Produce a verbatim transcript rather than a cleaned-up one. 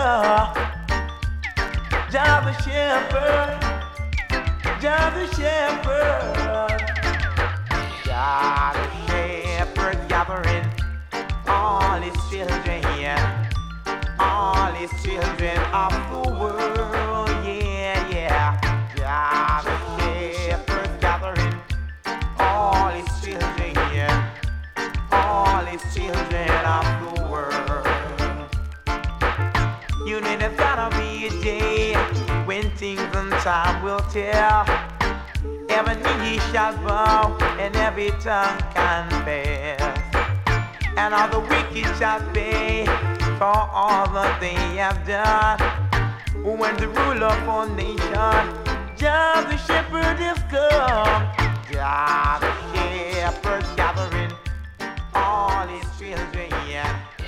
Jah the shepherd, Jah the shepherd, Jah the shepherd gathering all his children here, all his children of the world, yeah, yeah. Jah the shepherd gathering all his children here, all his children of the world. You know there's gonna be a day when things and time will tell. Every knee shall bow and every tongue confess, and all the wicked shall pay for all that they have done. When the ruler of all nations, Jah the shepherd is come. Jah the shepherd gathering all his children, yeah.